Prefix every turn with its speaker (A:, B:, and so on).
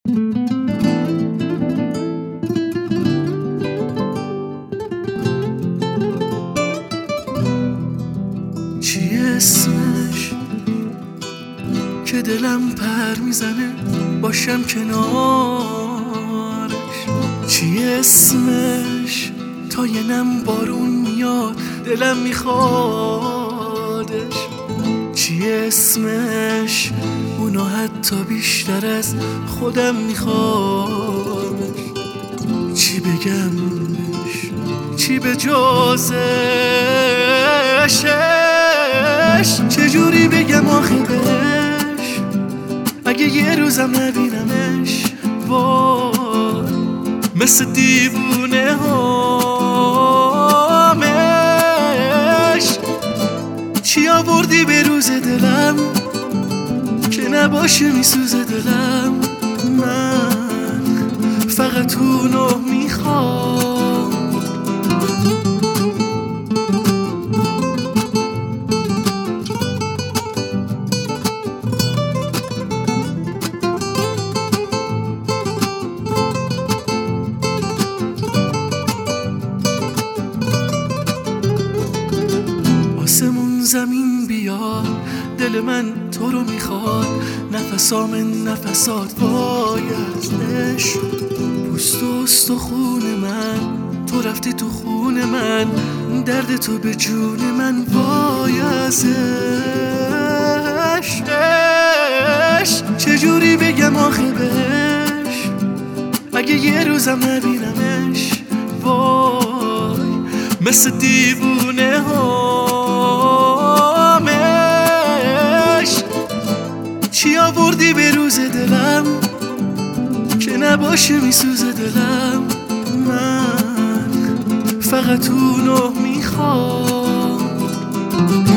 A: چی اسمش که دلم پر میزنه باشم کنارش؟ چی اسمش تا یه نم بارون میاد دلم میخوادش؟ چی اسمش اونو حتی بیشتر از خودم میخوادش؟ چی بگم بهش؟ چی به جازش؟ چجوری بگم آخه بهش اگه یه روزم نبینمش؟ وای مثل دیوونه هامش. چی آوردی به روز دلم که نباشه میسوزه دلم؟ من فقط اونو میخوام. آسمون زمین بیاد دل من تو رو میخواد، نفسام نفسات وای از عشق. پوست و استخون من تو رفتی تو خون من، درد تو به جون من وای از عشق. چجوری بگم آخه بهش اگه یه روزم نبینمش؟ وای مثل دیوونه هامش. چی آوردی به روز دلم که نباشه میسوزه دلم؟ من فقط اونو میخوام.